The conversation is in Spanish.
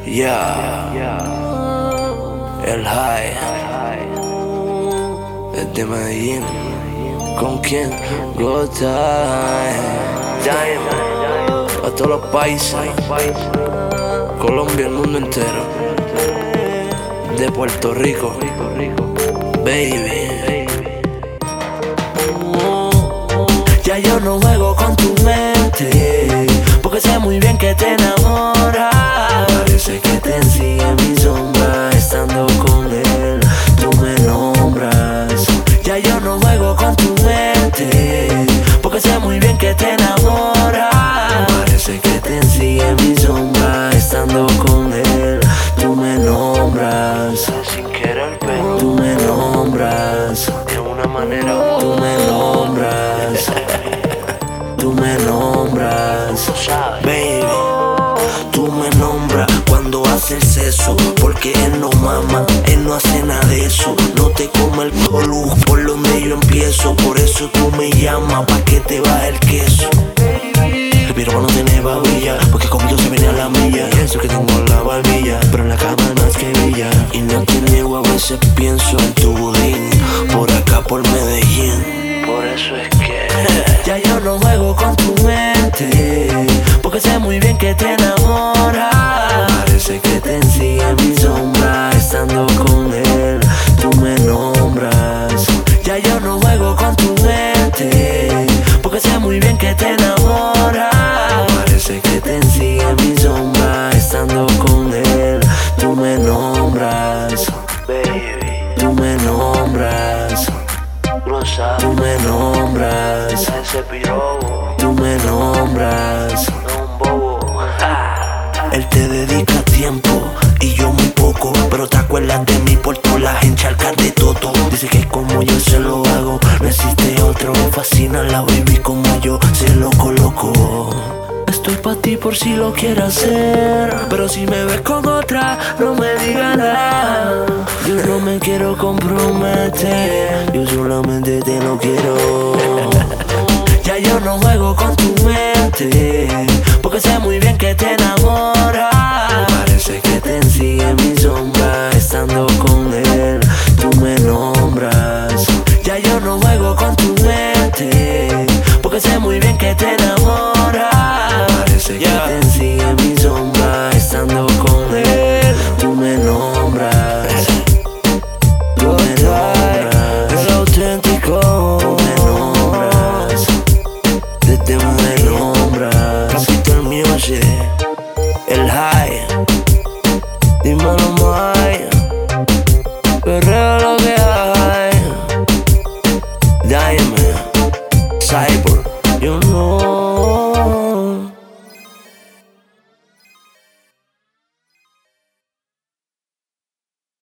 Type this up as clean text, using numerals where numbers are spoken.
Ya, el high, desde Medellín. ¿Con quién? Gota. A todos los países, Colombia, el mundo entero. De Puerto Rico, baby. Ya yo no juego con tu mente, porque sé muy bien que te enamoras. Parece que te sigue mi sombra, estando con él tú me nombras. Ya yo no juego con tu mente, porque sé muy bien que te enamoras. Parece que te sigue mi sombra, estando con él tú me nombras. Sin querer, pero tú me nombras. De una manera tú me nombras. Tú me nombras, baby. Tú me nombras cuando haces eso, porque él no mama, él no hace nada de eso. No te come el colú por donde yo empiezo. Por eso tú me llamas, pa' que te baje el queso. El piropo no tiene babilla, porque conmigo se viene a la milla. Y eso que tengo la barbilla, pero en la cama no es que brilla. Y no te niego, a veces pienso en tu budín, por acá por Medellín. Por eso es que ya yo no juego con tu mente, porque sé muy bien que te enamoras. Parece que te sigue mi sombra, estando con él tú me nombras. Ya yo no juego con tu mente, porque sé muy bien que te enamoras. Parece que te sigue mi sombra, estando con él tú me nombras, baby. Tú me nombras. Tú me nombras, ese pirobo. Tú me nombras, no un bobo. Él te dedica tiempo y yo muy poco, pero te acuerdas de mí por todas las encharcas de todo. Dice que como yo se lo hago, no existe otro. Me fascina la baby como yo se lo coloco. Estoy pa' ti por si lo quieres hacer, pero si me ves con otra, no me digas nada. Yo no me quiero comprometer, yo solamente te lo quiero. Ya yo no juego con tu mente, porque sé muy bien que te enamoras. Parece que te sigue mi sombra, estando con él tú me nombras. Ya yo no juego con tu mente, porque sé muy bien que te enamoras. Parece que te sigue mi sombra, estando con él tú me nombras. Tú me nombras, el auténtico. Tú me nombras, desde me nombras. Capito el music, el high. Dímelo más, perreo lo que hay. Dime, Cyber.